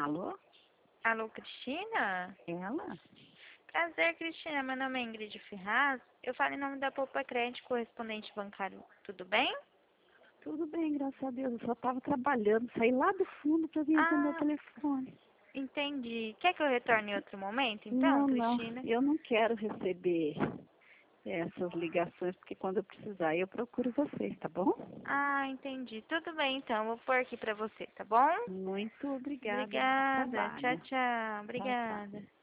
Alô? Alô, Cristina? Ela? Prazer, Cristina. Meu nome é Ingrid Ferraz. Eu falo em nome da Poupa Crédito, correspondente bancário. Tudo bem? Tudo bem, graças a Deus. Eu só estava trabalhando, saí lá do fundo para vir atender o Ah, telefone. entendi. Quer que eu retorne em outro momento, então, Não, não, Cristina? eu não quero receber essas ligações, porque quando eu precisar eu procuro vocês, tá bom? Ah, entendi. Tudo bem, então. Vou pôr aqui pra você, tá bom? Muito obrigada, bom Obrigada. Tchau, trabalho. tchau. Tchau, tchau. Obrigada.